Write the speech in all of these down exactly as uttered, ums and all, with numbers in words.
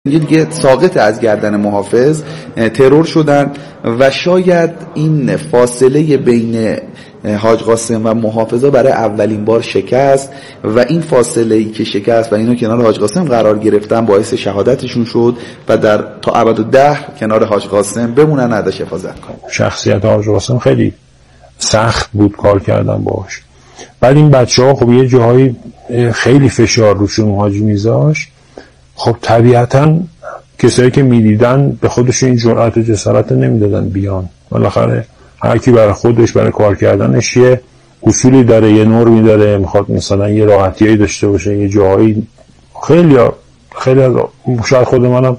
دیگه ساقط از گردن محافظ ترور شدن و شاید این فاصله بین حاج قاسم و محافظا برای اولین بار شکست و این فاصله ای که شکست و اینا کنار حاج قاسم قرار گرفتن باعث شهادتشون شد و در تا ابدالدهر کنار حاج قاسم بمونن، ازش حفاظت کنن. شخصیت حاج قاسم خیلی سخت بود کار کردن باهاش. بعد این بچه‌ها خب یه جاهایی خیلی فشار روشون حاج میذاشت، خب طبیعتاً کسایی که میدیدن به خودشون این جرأت و جسارت نمیدادن بیان. بالاخره هر کی برای خودش برای کار کردنش یه اصولی داره، یه نرمی داره، میخواد مثلا یه راحتیایی داشته باشه. یه جایی خیلی خیلی از شاید خود منم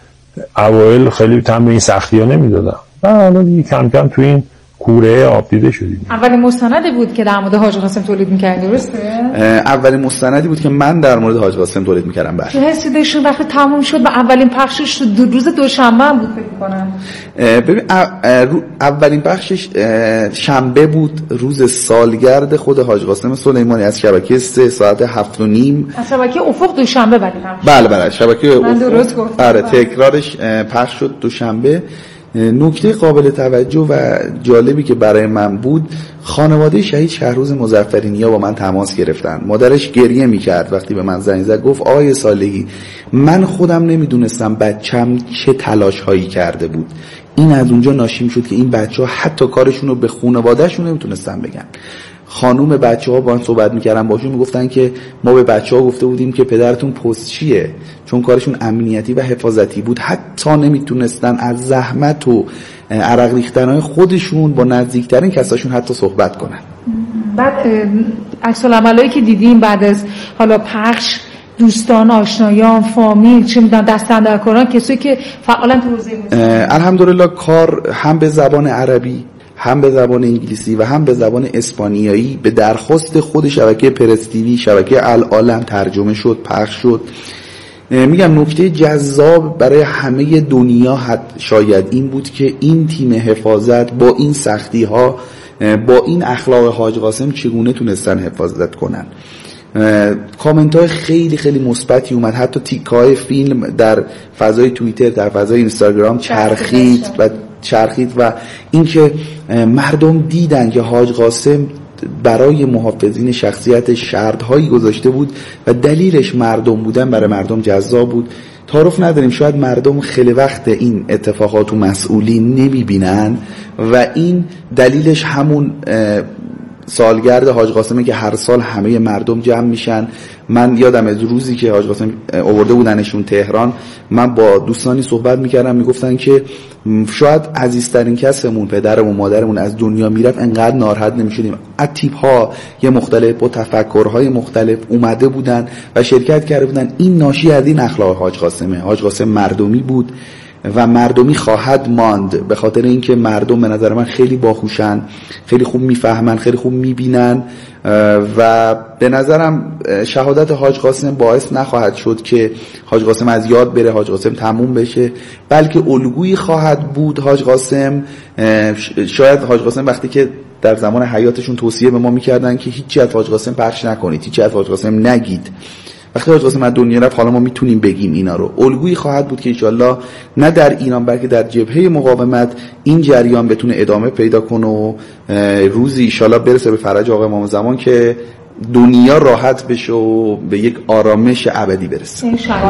اوایل خیلی تم به این سختی‌ها نمیدادم، حالا دیگه کم کم تو این کوره آب دیده شدیم. اولین مستندی بود که در مورد حاج قاسم تولید می‌کردی، درسته؟ اولین مستندی بود که من در مورد حاج قاسم تولید می‌کردم. بله. چه حسی داشتین وقتی تموم شد و اولین پخشش دو روز دوشنبه هم بود فکر می‌کنم؟ ببین اولین پخشش شنبه بود، روز سالگرد خود حاج قاسم سلیمانی از شبکه سه ساعت هفت و نیم. از شبکه افق دوشنبه ولی پخش. بله بله شبکه افق. من درست گفتم. آره تکرارش پخش شد دوشنبه. نکته قابل توجه و جالبی که برای من بود، خانواده شهید شهروز مظفرینیا با من تماس گرفتن. مادرش گریه میکرد وقتی به من زنگ زد، گفت آقای صالحی من خودم نمیدونستم بچم چه تلاش هایی کرده بود. این از اونجا ناشی شد که این بچه ها حتی کارشون رو به خانوادهشون نمیتونستن بگن. خانوم بچه ها با من صحبت میکردن، باشون میگفتن که ما به بچه ها گفته بودیم که پدرتون پستچیه، چون کارشون امنیتی و حفاظتی بود. حتی نمیتونستن از زحمت و عرق ریختنهای خودشون با نزدیکترین کساشون حتی صحبت کنن. بعد عکس العملایی که دیدیم بعد از حالا پخش، دوستان، آشنایان، فامیل، چه میدونم دستاندرکاران، کسایی که فعالا تو حوزه موسیقی، الحمدلله کار هم به زبان عربی، هم به زبان انگلیسی و هم به زبان اسپانیایی به درخواست خود شبکه پرس تیوی، شبکه العالم ترجمه شد، پخش شد. میگم نکته جذاب برای همه دنیا حد شاید این بود که این تیم حفاظت با این سختی ها، با این اخلاق حاج قاسم چگونه تونستن حفاظت کنن. کامنت های خیلی خیلی مثبتی اومد، حتی تیکه های فیلم در فضای توییتر، در فضای اینستاگرام چرخید و چرخید و اینکه مردم دیدن که حاج قاسم برای محافظین شخصیت شرطهایی گذاشته بود و دلیلش مردم بودن برای مردم جذاب بود. تعارف نداریم، شاید مردم خیلی وقت این اتفاقات و مسئولین نمیبینن و این دلیلش همون سالگرد حاج قاسمه که هر سال همه مردم جمع میشن. من یادم از روزی که حاج قاسم آورده بودنشون تهران، من با دوستانی صحبت میکردم، میگفتن که شاید عزیزترین کسمون، پدرمون، مادرمون از دنیا میرفت انقدر ناراحت نمیشدیم. اتیپ ها یه مختلف با تفکرهای مختلف اومده بودن و شرکت کرده بودن. این ناشی از این اخلاق حاج قاسمه. حاج قاسم مردمی بود و مردمی خواهد ماند، به خاطر اینکه مردم به نظر من خیلی باهوشن، خیلی خوب میفهمن، خیلی خوب میبینن و به نظرم شهادت حاج قاسم باعث نخواهد شد که حاج قاسم از یاد بره، حاج قاسم تموم بشه، بلکه الگویی خواهد بود. حاج قاسم شاید حاج قاسم وقتی که در زمان حیاتشون توصیه به ما میکردن که هیچی از حاج قاسم پخش نکنید، هیچی از حاج قاسم نگید، وقتی حاج قاسم از دنیا رفت حالا ما میتونیم بگیم اینا رو. الگویی خواهد بود که انشالله نه در ایران بلکه در جبهه مقاومت این جریان بتونه ادامه پیدا کنه و روزی انشالله برسه به فرج آقا امام زمان که دنیا راحت بشه و به یک آرامش ابدی برسه.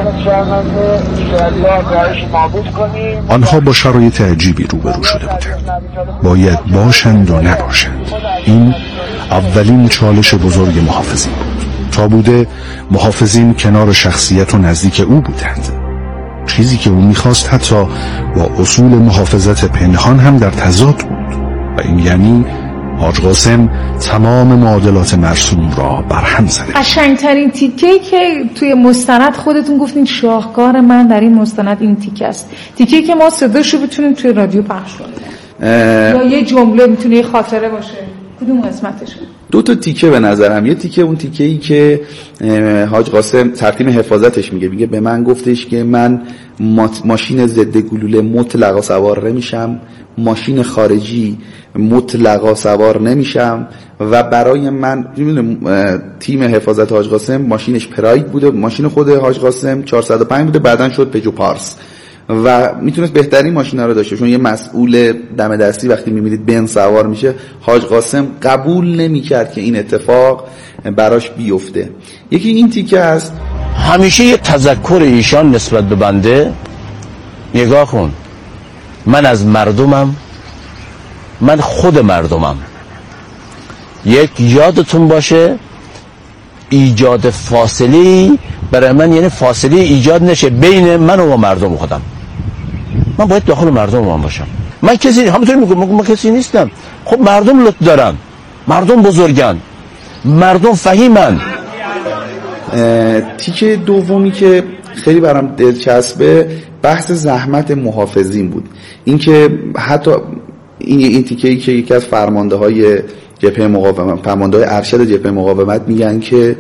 آنها با شرایط عجیبی روبرو شده بودند. باید باشند و نباشند. این اولین چالش بزرگ محافظین بود. تا بوده محافظین کنار شخصیت و نزدیک او بودند. چیزی که او میخواست حتی با اصول محافظت پنهان هم در تضاد بود و این یعنی حاج قاسم تمام معادلات مرسوم را برهم زده. قشنگترین تیکه‌ای که توی مستند خودتون گفتین شاهکار من در این مستند این تیکه است، تیکه‌ای که ما صداشو بتونیم توی رادیو پخش کنیم، یا یه جمله میتونه یه خاطره باشه، کدوم قسمتشه؟ دو تا تیکه به نظرم. یه تیکه اون تیکه ای که حاج قاسم ترتیب حفاظتش میگه میگه به من گفتش که من ماشین ضد گلوله مطلقا سوار نمیشم، ماشین خارجی مطلقا سوار نمیشم و برای من تیم حفاظت حاج قاسم ماشینش پراید بوده، ماشین خود حاج قاسم چهارصد و پنج بوده، بعدن شد پژو پارس و میتونست بهترین ماشینا رو داشته، چون یه مسئول دم دستی وقتی میبینید بنز سوار میشه، حاج قاسم قبول نمیکرد که این اتفاق براش بیفته. یکی این تیکه است. همیشه یه تذکر ایشان نسبت به بنده، نگاه کن من از مردمم، من خود مردمم. یک یادتون باشه ایجاد فاصله برای من یعنی فاصله ایجاد نشه بین من و مردم خودم. من باید داخل مردم من باشم. من کسی همونطور میگم من کسی نیستم. خب مردم لطف دارن، مردم بزرگن، مردم فهیمن. تیکه دومی که خیلی برام دلچسبه بحث زحمت محافظین بود. اینکه حتی این این تیکه‌ای که یکی از فرمانده های جبهه مقاومت، فرمانده های ارشد جبهه مقاومت میگن که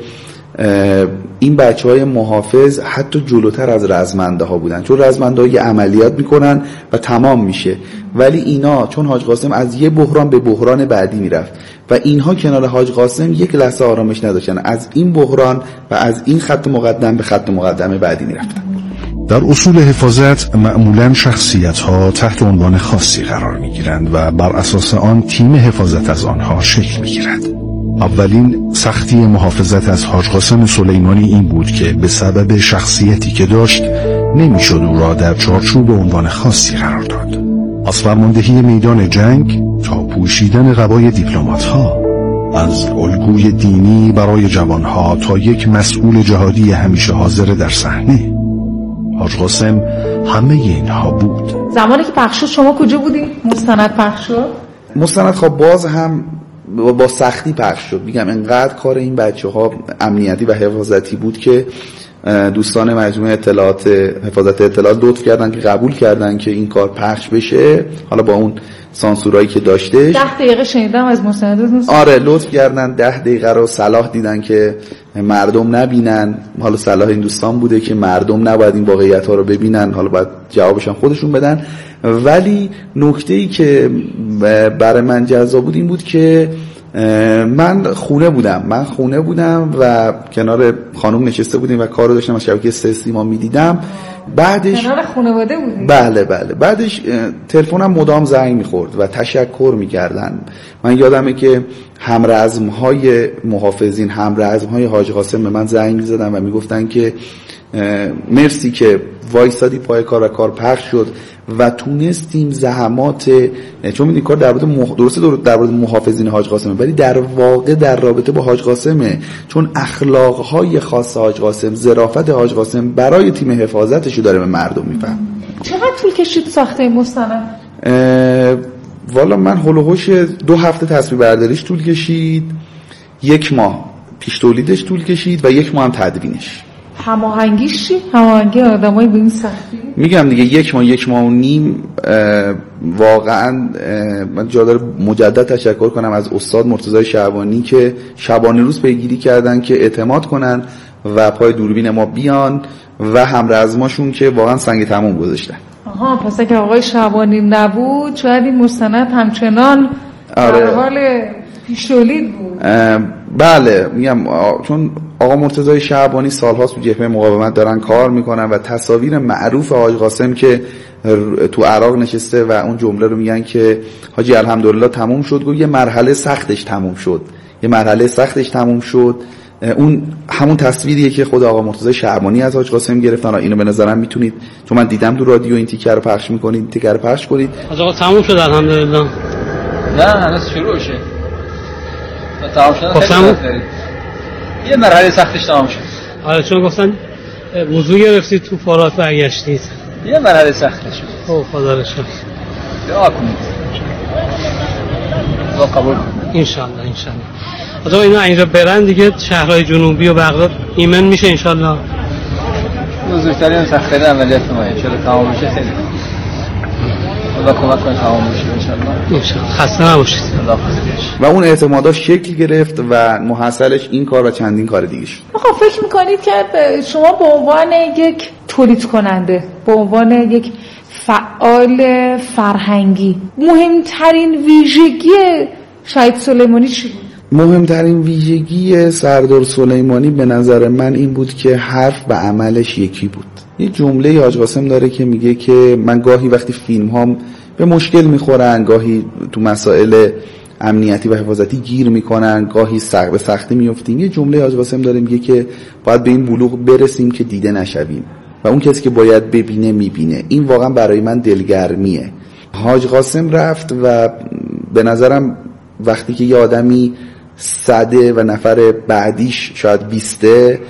این بچهای محافظ حتی جلوتر از رزمنده ها بودن، چون رزمنده ها یه عملیات میکنن و تمام میشه، ولی اینا چون حاج قاسم از یه بحران به بحران بعدی میرفت و اینها کنار حاج قاسم یک لحظه آرامش نداشتن، از این بحران و از این خط مقدم به خط مقدم بعدی میرفتن. در اصول حفاظت معمولاً شخصیت‌ها تحت عنوان خاصی قرار می‌گیرند و بر اساس آن تیم حفاظت از آنها شکل می‌گیرد. اولین سختی محافظت از حاج قاسم سلیمانی این بود که به سبب شخصیتی که داشت نمی‌شد او را در چارچوب به عنوان خاصی قرار داد. از فرماندهی میدان جنگ تا پوشیدن قبای دیپلمات‌ها، از الگوی دینی برای جوانها تا یک مسئول جهادی همیشه حاضر در صحنه، حاج قاسم همه اینها بود. زمانی که پخش شد شما کجا بودید؟ مستند پخش شد؟ مستند خب باز هم با سختی پخش شد. میگم انقدر کار این بچه‌ها امنیتی و حفاظتی بود که دوستان مجموعه اطلاعات حفاظت اطلاعات لطف کردن که قبول کردن که این کار پخش بشه، حالا با اون سانسورایی که داشتش. ده دقیقه شنیدم از مستنداتون. آره لطف کردن ده دقیقه رو صلاح دیدن که مردم نبینن. حالا صلاح این دوستان بوده که مردم نباید این واقعیت ها رو ببینن، حالا باید جوابشان خودشون بدن. ولی نکته‌ای که برای من جذاب بود این بود که من خونه بودم من خونه بودم و کنار خانم نشسته بودیم و کارو داشتم از شبکه سه سیما میدیدم. بعدش کنار خانواده بودیم. بله بله بعدش تلفنم مدام زنگ میخورد و تشکر میکردن. من یادمه که همرزمهای محافظین، همرزمهای حاج قاسم به من زنگ میزدن و میگفتن که مرسی که وایسادی پای کار و کار پخش شد و تونستیم زحمات، چون میدونی کار در مورد مح... درسته در مورد محافظین حاج قاسمه ولی در واقع در رابطه با حاج قاسمه، چون اخلاقهای خاص حاج قاسم، ظرافت حاج قاسم برای تیم حفاظتشو داره به مردم میفهم. چقدر طول کشید ساخته مستند؟ والا من هولوحوش دو هفته تصویر برداریش طول کشید، یک ماه پیش تولیدش طول کشید و یک ماه هم تدوینش. هماهنگیش چی؟ هماهنگی آدمای به این سختی؟ میگم دیگه یک ماه یک ماه و نیم. واقعا من جا داره مجدد تشکر کنم از استاد مرتضی شعبانی که شبانه روز پیگیری کردن که اعتماد کنن و پای دوربین ما بیان و همرزماشون که واقعا سنگ تموم گذاشتن. آها پس اگه آقای شعبانی نبود شاید این مستند همچنان آره. در حال پیش تولید بود. بله میگم چون آقا مرتضی شعبانی سالهاست تو جبهه مقاومت دارن کار میکنن و تصاویر معروف حاج قاسم که تو عراق نشسته و اون جمله رو میگن که حاجی الحمدلله تموم شد، گفت یه مرحله سختش تموم شد یه مرحله سختش تموم شد اون همون تصویریه که خود آقا مرتضی شعبانی از حاج قاسم گرفتن. اینو به نظرم میتونید، چون من دیدم تو رادیو این تیکر رو پخش میکنید، این تیکر رو پخش کنید. آقا تموم شد الحمدلله. نه هنوز شروع شه. تمام شد. خیلی یه مرحله سختش تمام شد. آره چون گفتن وضو گرفتید تو فارات برگشتید. یه مرحله سختش شد. او خدا رو شکر. دعا کنید. دعا قبول. ان شاء الله ان شاء الله. آقا اینا اینجا برن دیگه شهرهای جنوبی و بغداد ایمن میشه ان شاء الله. بزرگترین سخت‌ترین عملیات ما ان شاء الله تمام بشه. خیلی خدا کمک کنه تمام بشه ان شاء الله. ان شاء الله. خسته نباشید. و اون اعتمادا شکل گرفت و محصلش این کار و چندین کار دیگه شد. آقا فکر میکنید که شما به عنوان یک تولید کننده، به عنوان یک فعال فرهنگی، مهمترین ویژگی شهید سلیمانی چی بود؟ مهمترین ویژگی سردار سلیمانی به نظر من این بود که حرف و عملش یکی بود. یه جمله حاج قاسم داره که میگه که من گاهی وقتی فیلم هام به مشکل میخورن، گاهی تو مسائل امنیتی و حفاظتی گیر میکنن، گاهی سخت به سختی میافتیم. یه جمله حاج قاسم داره میگه که باید به این بلوغ برسیم که دیده نشویم و اون کسی که باید ببینه میبینه. این واقعا برای من دلگرمیه. حاج قاسم رفت و به نظرم وقتی که یه آدمی صده و نفر بعدیش شاید بیسته،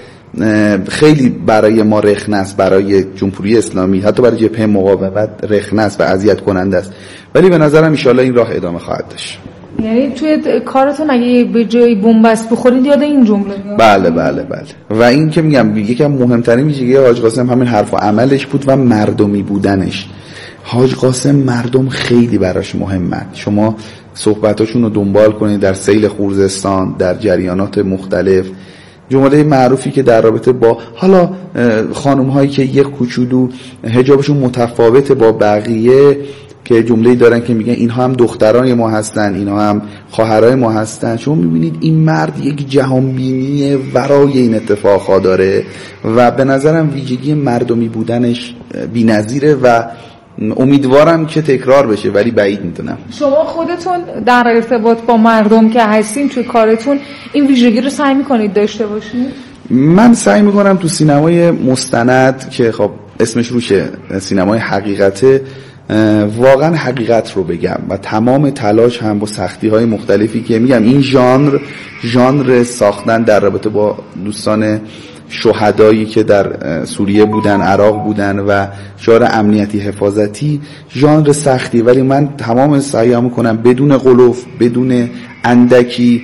خیلی برای ما رخنه است، برای جمهوری اسلامی، حتی برای جبهه مقاومت رخنه است و اذیت کننده است، ولی به نظرم ان شاءالله این راه ادامه خواهد داشت. یعنی توی کارتون اگه به جای بنبست بخورید یاد این جمله؟ بله بله بله. و این که میگم یکی از مهمترین ویژگی حاج قاسم همین حرف و عملش بود و مردمی بودنش. حاج قاسم مردم خیلی براش مهمن. شما صحبتاشون رو دنبال کنید در سیل خوزستان، در جریانات مختلف. جمله معروفی که در رابطه با حالا خانم هایی که یک کوچولو حجابشون متفاوته با بقیه، که جمله‌ای دارن که میگن اینها هم دختران ما هستن، اینها هم خواهرای ما هستن. شما میبینید این مرد یک جهانبینی ورای این اتفاقها داره و به نظرم ویژگی مردمی بودنش بی‌نظیره و امیدوارم که تکرار بشه، ولی بعید میدونم. شما خودتون در ارتباط با مردم که هستین توی کارتون این ویژگی رو سعی میکنید داشته باشید؟ من سعی میکنم تو سینمای مستند که خب اسمش روشه، سینمای حقیقته، واقعا حقیقت رو بگم و تمام تلاش هم با سختی های مختلفی که میگم این ژانر ژانر ساختن در رابطه با دوستان شهدایی که در سوریه بودن، عراق بودن و شعار امنیتی حفاظتی، ژانر سختی، ولی من تمام سعیامو کنم بدون غلوف، بدون اندکی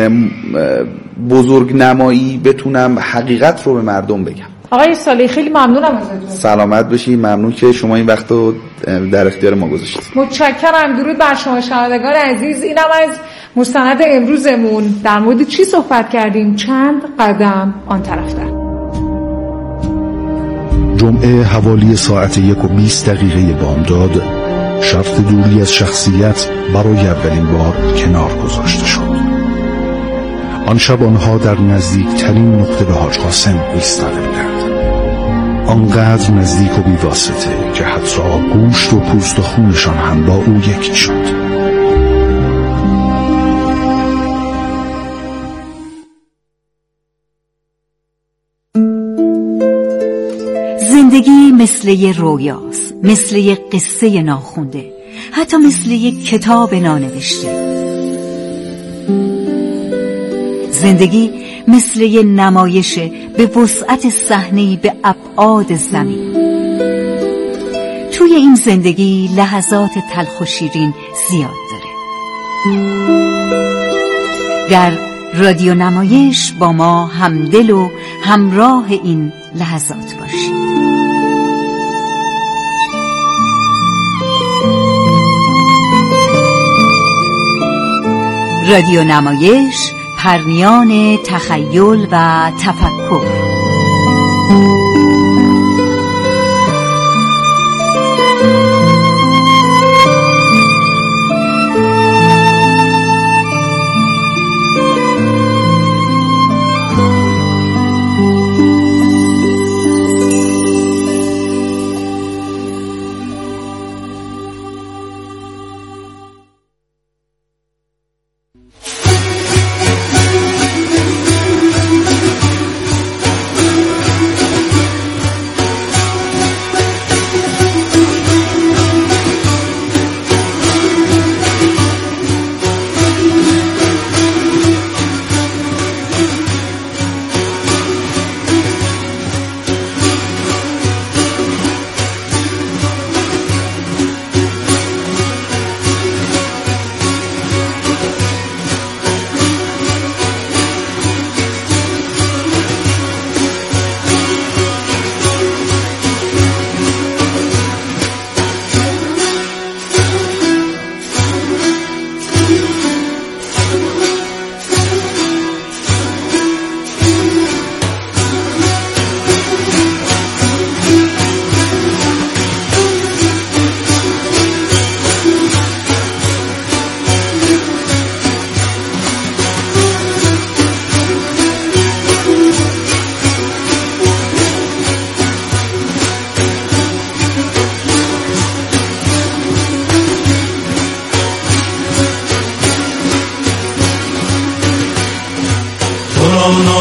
بزرگ نمایی بتونم حقیقت رو به مردم بگم. آقای صالحی خیلی ممنونم ازتون. سلامت باشید. ممنون که شما این وقت رو در اختیار ما گذاشتید. متشکرم. درود بر شما شنوندگان عزیز. اینم از مستند امروزمون. در مورد چی صحبت کردیم؟ چند قدم آن طرفتر. جمعه حوالی ساعت یک و بیست دقیقه بامداد، شرط دوری از شخصیت برای اولین بار کنار گذاشته شد. آن شب آنها در نزدیکترین نقطه به حاج قاسم ایستاده بودند، آنقدر نزدیک و بیواسطه که حتی گوشت و پوست و خونشان هم با او یکی شد. زندگی مثل یه رویاست، مثل یه قصه ناخونده، حتی مثل یه کتاب نانوشته. زندگی مثل یه نمایشه به وسعت صحنه‌ای به ابعاد زمین. توی این زندگی لحظات تلخ و شیرین زیاد داره. در رادیو نمایش با ما همدل و همراه این لحظات باشید. رادیو نمایش، پرنیان تخیل و تفکر.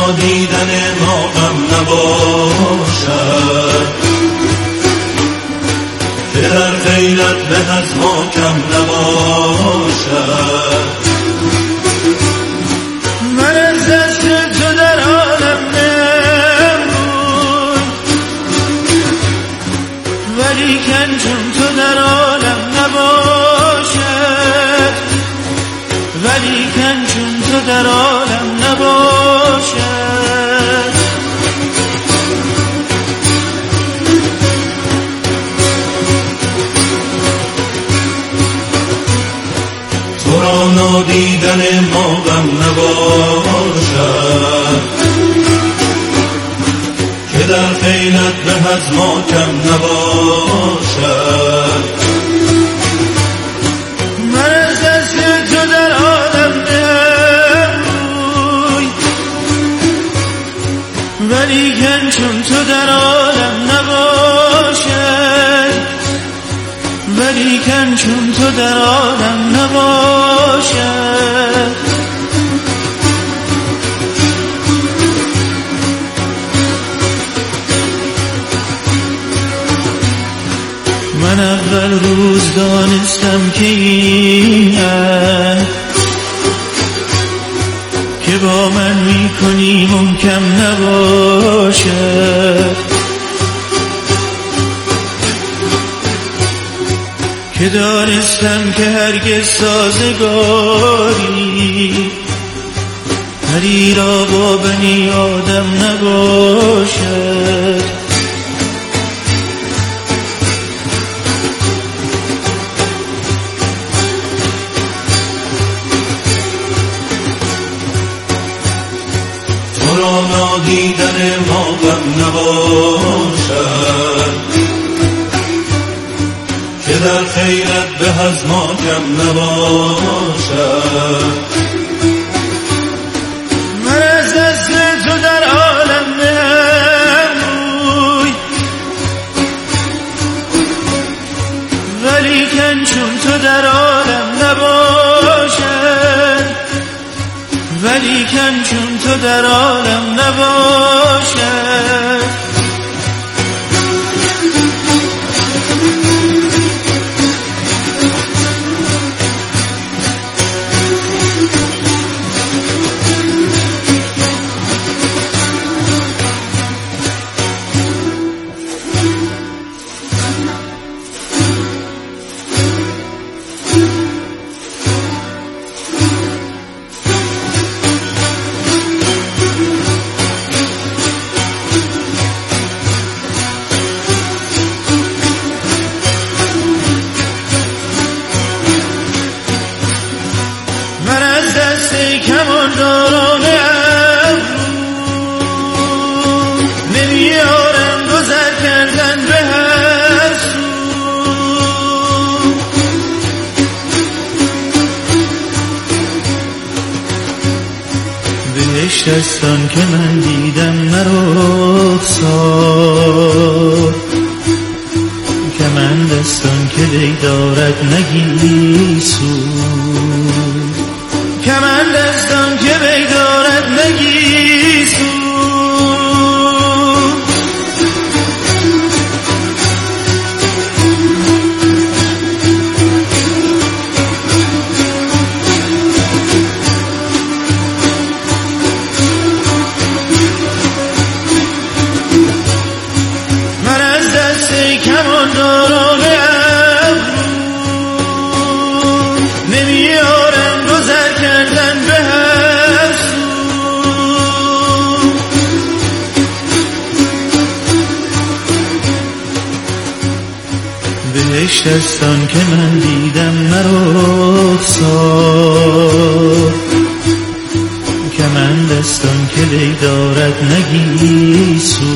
نادیدن ما غم نباشد، که در خیرت به از ما کم نباشد. من از دست تو در عالم نمون، ولیکن چون تو در عالم نباشد، ولیکن چون تو در عالم نباشد. تو را نادیدن ما غم نباشد، که در خیلت به از ما کم نباشد. من از دست تو در عالم نموی، ولیکن چون تو در عالم نباشد، ولیکن چون تو در عالم نباشد. من اول روز دانستم که این عهد که با من میکنی ممکن نباشد، که دانستم که هرگز سازگاری پری را با بنی آدم نباشد. تو را نادیدن ما غم نباشد، که در خیرت به از ما کم نباشد. من از دست تو در عالم نموی، ولیکن چون تو در عالم نباشد، ولیکن چون تو در عالم نباشد. کمانداران ابرو نمیارم گذر کردن به هر سو، بهشت استان که من دیدم نرخسار، که من دستان که دی دارد نگیسو، که من دستان که بیدارت نگیسو. من از دست کمانداران ابرو نمیارم گذر کردن به هر سو، بهشت استان که من دیدم نرخسار، که من دستان که دی دارد نگیسو،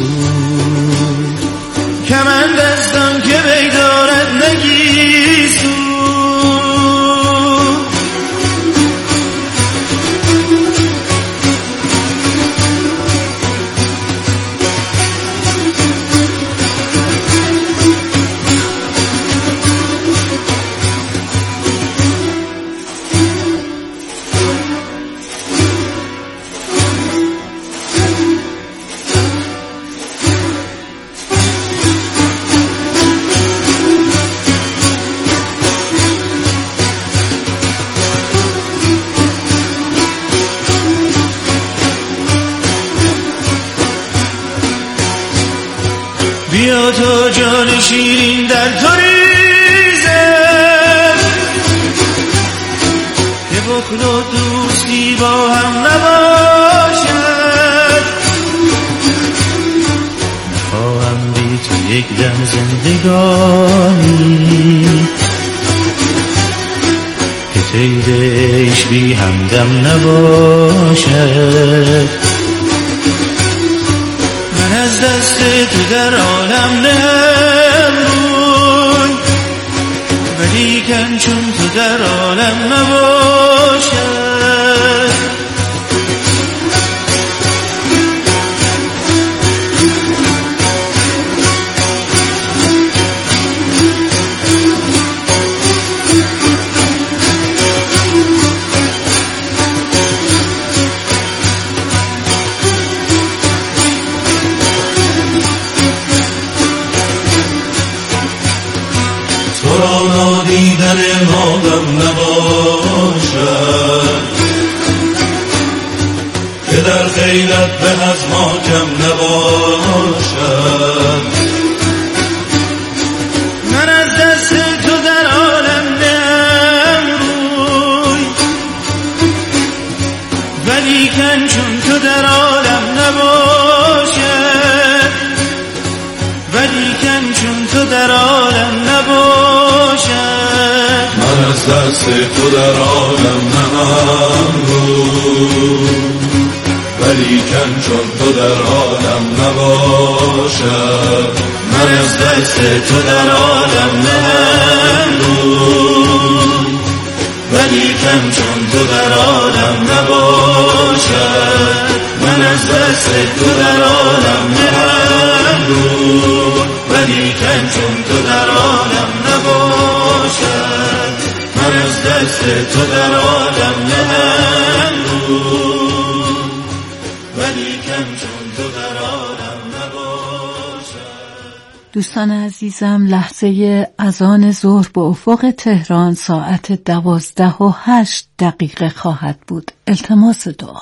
که من دستان که دی دارد نگیسو. جان شیرین در تو ریزه که بخل و دوستی با هم نباشد خواهم بی تو یک دم زندگانی که تیرش بی همدم نباشد من از دست تو در عالم نهم روی ولیکن چون تو در عالم نباشد دیدن مادم نباشد که در خیلت به از ما کم نباشد من از دست تو در عالم نهم روی ولیکن چون تو در عالم نباشد ولیکن چون تو در عالم نباشد من از دست تو در عالم نهم روی ولیکن چون تو در عالم نباشد من از دست تو در عالم نهم روی ولیکن چون تو در عالم نباشد من از دست تو در عالم نهم روی ولیکن چون تو در عالم نباشد من از دست تو در عالم نهم روی ولیکن چون تو در عالم نباشد. دوستان عزیزم، لحظه اذان ظهر به افق تهران ساعت دوازده و هشت دقیقه خواهد بود. التماس دعا.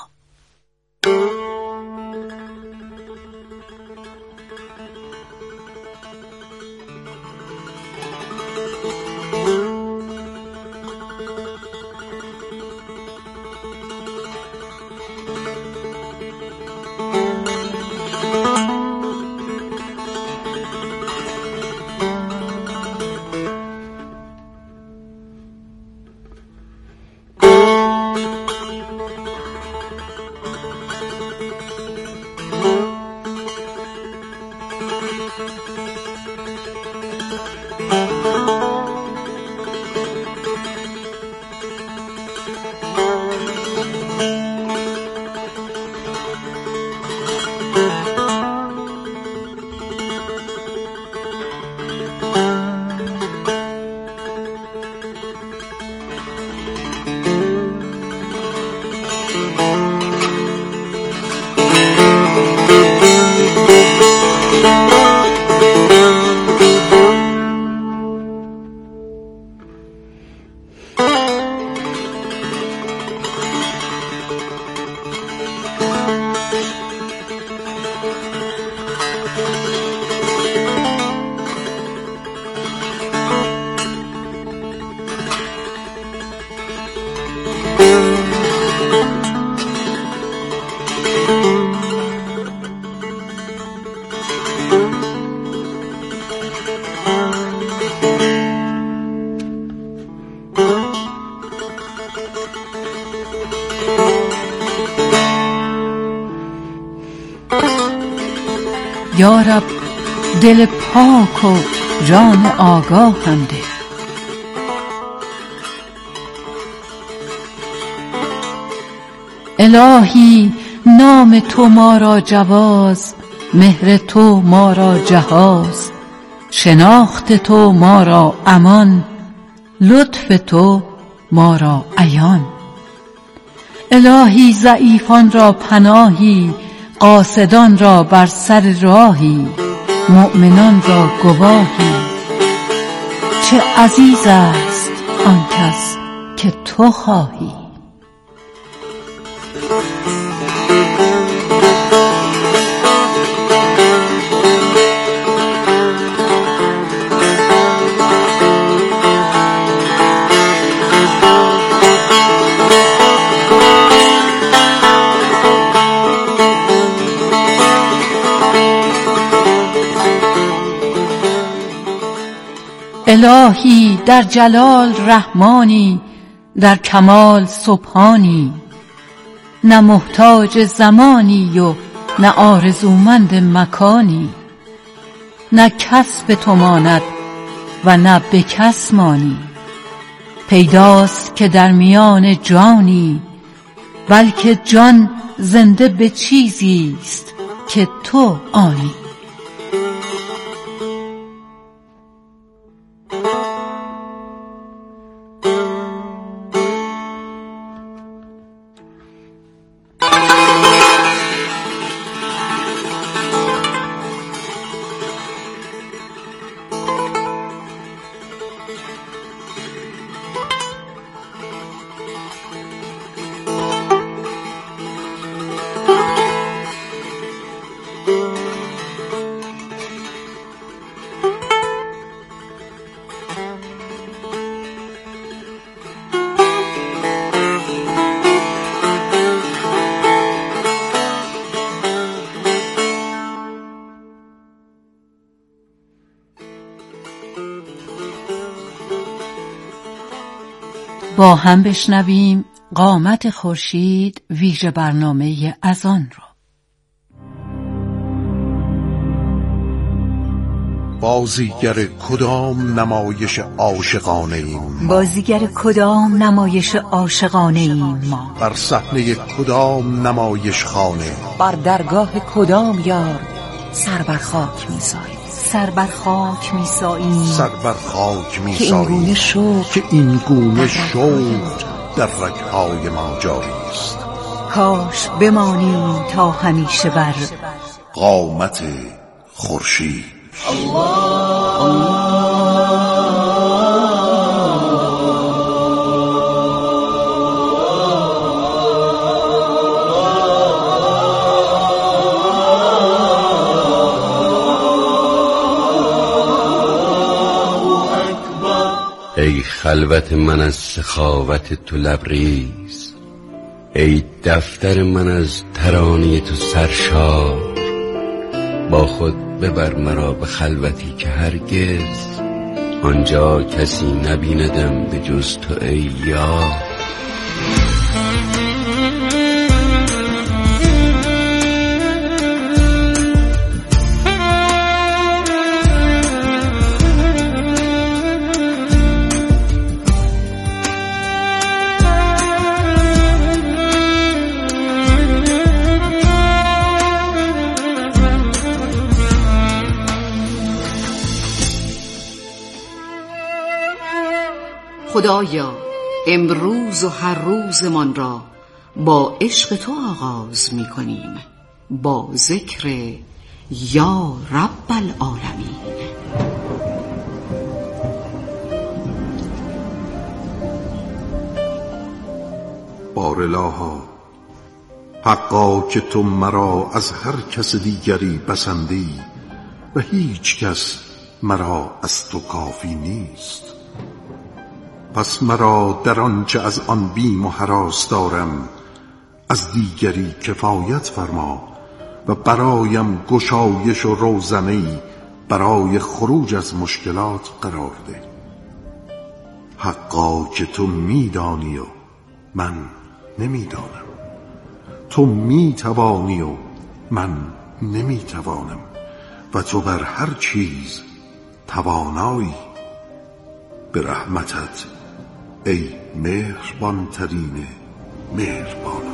یا رب دل پاک و جان آگاه هم ده. الهی نام تو ما را جواز، مهر تو ما را جهاز، شناخت تو ما را امان، لطف تو ما را عیان. الهی ضعیفان را پناهی، قاصدان را بر سر راهی، مؤمنان را گواهی. چه عزیز است آن کس که تو خواهی. الهی در جلال رحمانی، در کمال سبحانی. نه محتاج زمانی و نه آرزومند مکانی. نه کس به تو ماند و نه به کس مانی. پیداست که در میان جانی، بلکه جان زنده به چیزی است که تو آنی. با هم بشنویم قامت خورشید ویژه برنامه از آن را. بازیگر کدام نمایش عاشقانه ایم؟ بازیگر کدام نمایش عاشقانه ایم ما؟ بر صحنه کدام نمایش خانه؟ بر درگاه کدام یار سر بر خاک می‌ساییم؟ سر بر خاک می‌ساییم، سر بر خاک که این گونه می‌ساییم شوق که این گونه شوق در رگ‌های ما جاری است. کاش بمانیم تا همیشه بر قامت خورشید. ای خلوت من از سخاوت تو لبریز، ای دفتر من از ترانه تو سرشار. با خود ببر مرا به خلوتی که هرگز آنجا کسی نبیندم به جز تو ای یار. خدایا امروز و هر روزمان را با عشق تو آغاز می کنیم، با ذکر یا رب العالمین. بارالها، حقا که تو مرا از هر کس دیگری بسندی و هیچ کس مرا از تو کافی نیست. پس مرا در آنچه از آن بیم و هراس دارم از دیگری کفایت فرما و برایم گشایش و روزنه‌ای برای خروج از مشکلات قرار ده. حقا که تو میدانی و من نمیدانم، تو میتوانی و من نمیتوانم و تو بر هر چیز توانایی. به رحمتت ای مهربان ترین مهربان.